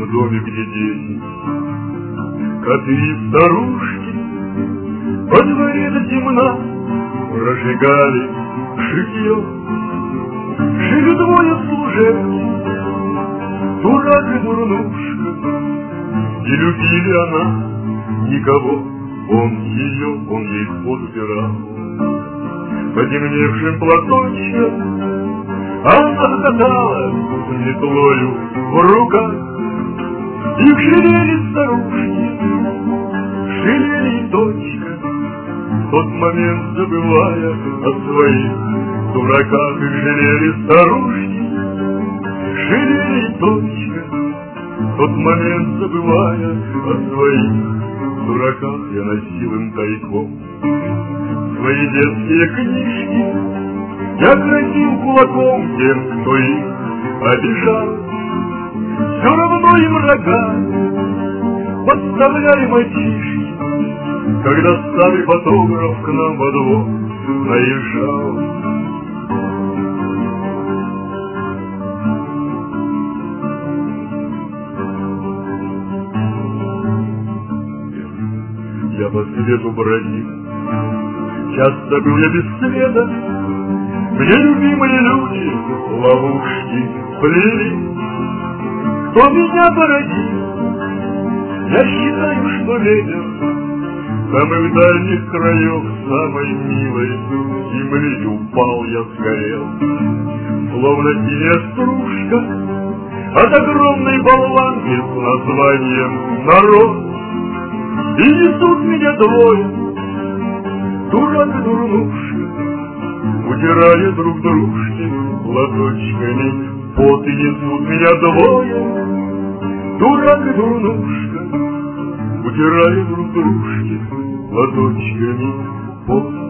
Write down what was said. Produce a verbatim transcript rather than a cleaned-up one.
в доме, где дети, коты и старушки, во дворе до темна прожигали шитье. Жили двое служебки, дурак и дурнушка, не любили она никого, он ее, он ей ход убирал. Потемневшим платочком она катала метлою в руках. Их жалели старушки, жалели и точка, в тот момент забывая о своих дураках. Их жалели старушки, жалели и точка, в тот момент забывая о своих дураках. Я носил им тайком свои детские книжки, я грозил кулаком тем, кто их обижал. Все равно им рога подставляли мальчишки, когда старый фотограф к нам во двор наезжал. Я по свету бродил, часто был я без следа, мне любимые люди ловушки плели. Кто меня породил, я считаю, что ветер самых дальних краев самой милой земли. Упал я, сгорел, словно синяя стружка от огромной болванки с названием народ. И несут меня двое, дурак и дурнушка, утирая друг дружке платочками пот. И несут меня двое, дурак и дурнушка, утирая друг дружке платочками пот.